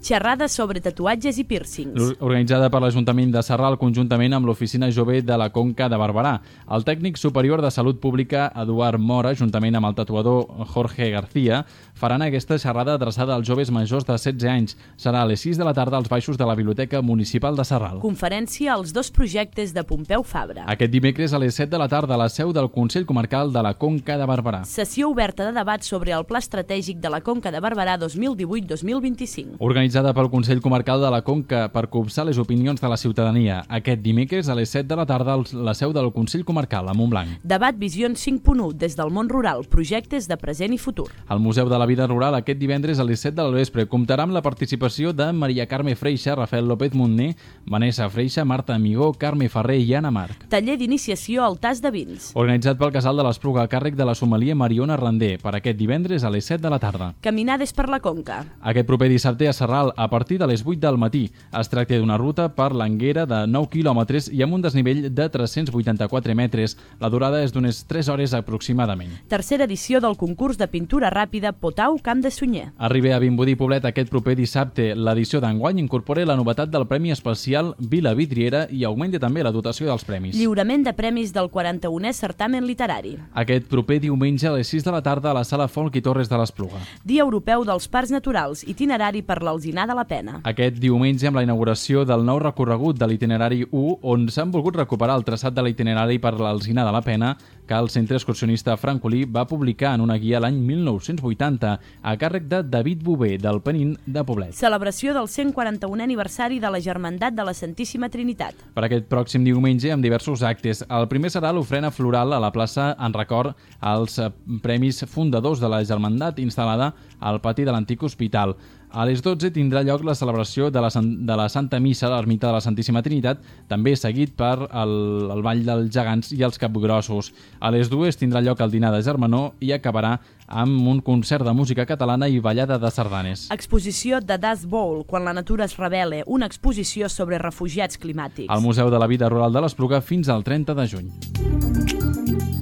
Xerrada sobre tatuatges i pírcings. Organitzada per l'Ajuntament de Sarral conjuntament amb l'Oficina Jove de la Conca de Barberà. El tècnic superior de Salut Pública, Eduard Mora, juntament amb el tatuador Jorge García, faran aquesta xerrada adreçada als joves majors de 16 anys. Serà a les 6 de la tarda als baixos de la Biblioteca Municipal de Sarral. Conferència als dos projectes de Pompeu Fabra. Aquest dimecres a les 7 de la tarda a la seu del Consell Comarcal de la Conca de Barberà. Sessió oberta de debat sobre el Pla Estratègic de la Conca de Barberà 2018-2025. Organitzada pel Consell Comarcal de la Conca per copsar les opinions de la ciutadania. Aquest dimecres a les 7 de la tarda a la seu del Consell Comarcal a Montblanc. Debat Visions 5.1 des del món rural, projectes de present i futur. El Museu de la Vida Rural aquest divendres a les 7 del vespre comptarà amb la participació de Maria Carme Freixa, Rafael López Montner, Vanessa Freixa, Marta Amigó, Carme Ferrer i Anna Marc. Taller d'iniciació al tas de vins. Organitzat pel Casal de l'Espluga a càrrec de la sommelier Mariona Randé per aquest divendres a les 7 de la tarda. Caminades per la Conca. Aquest proper dissabte a Sarral a partir de les 8 del matí. Es tracta d'una ruta per l'Anguera de 9 quilòmetres i amb un desnivell de 384 metres. La durada és d'unes 3 hores aproximadament. Tercera edició del concurs de pintura ràpida Potau Camp de Sunyer. Arriba a Vimbodí Poblet aquest proper dissabte. L'edició d'enguany incorpora la novetat del Premi Especial Vila Vidriera i augmenta també la dotació dels premis. Lliurament de premis del 41è certamen literari. Aquest proper diumenge a les 6 de la tarda a la Sala Folk i Torres de l'Espluga. Dia Europeu dels Parcs Naturals, itinerari per l'Alzinar de la Pena. Aquest diumenge amb la inauguració del nou recorregut de l'itinerari 1, on s'han volgut recuperar el traçat de l'itinerari per l'Alzinar de la Pena que el centre excursionista Francolí va publicar en una guia l'any 1980 a càrrec de David Bové del Penín de Poblet. Celebració del 141è aniversari de la Germandat de la Santíssima Trinitat. Per aquest pròxim diumenge amb diversos actes. El primer serà l'ofrena floral a la plaça en record als Premis Fundadors de la Germandat instal·lada al pati de l'antic hospital. A les 12 tindrà lloc la celebració de la Santa Missa a l'Ermita de la Santíssima Trinitat, també seguit per el Ball dels Gegants i els Capgrossos. A les 2 tindrà lloc el dinar de germanor i acabarà amb un concert de música catalana i ballada de sardanes. Exposició de Dust Bowl, quan la natura es rebel·la, una exposició sobre refugiats climàtics. Al Museu de la Vida Rural de l'Espluga fins al 30 de juny.